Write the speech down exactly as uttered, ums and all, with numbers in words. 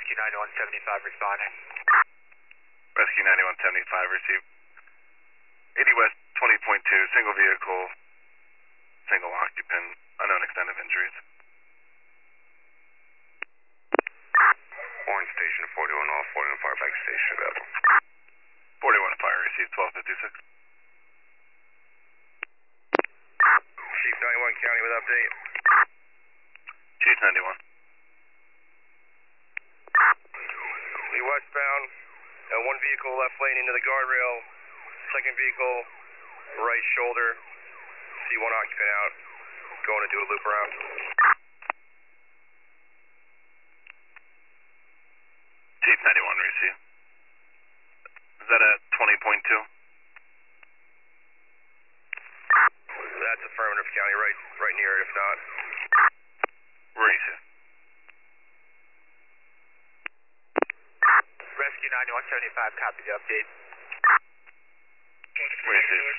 Rescue ninety-one seventy-five responding. Rescue ninety-one seventy-five received. eighty West twenty point two, single vehicle, single occupant, unknown extent of injuries. Orange Station, forty-one off, forty-one Fireback Station available. forty-one Fire received twelve fifty-six. Chief ninety-one County with update. Chief ninety-one. Lee westbound, uh, one vehicle left lane into the guardrail, second vehicle right shoulder, see one occupant out, going to do a loop around. Chief ninety-one received. Is that a twenty point two? That's affirmative, County, right right near it, if not. Received. Rescue ninety-one seventy-five, copy the update. Received.